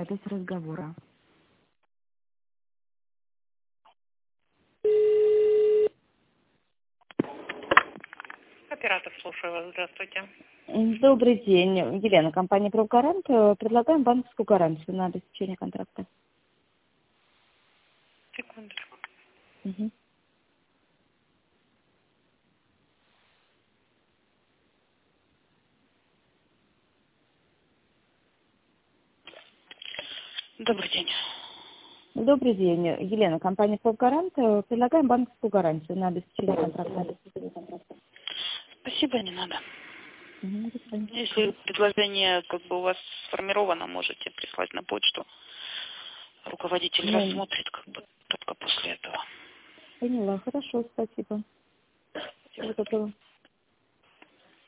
запись разговора. Оператор, слушаю вас. Здравствуйте. Добрый день. Елена, компания «Правгарант». Предлагаем банковскую гарантию на обеспечение контракта. Секундочку. Мгм. Добрый день. Добрый день. Елена, компания «Правгарант». Предлагаем банковскую гарантию на обеспечение контракта. Спасибо, не надо. Мгм, до свидания. Если предложение как бы у вас сформировано, можете прислать на почту. Руководитель Ну, рассмотрит как бы только после этого. поняла. Хорошо, спасибо. Всего доброго.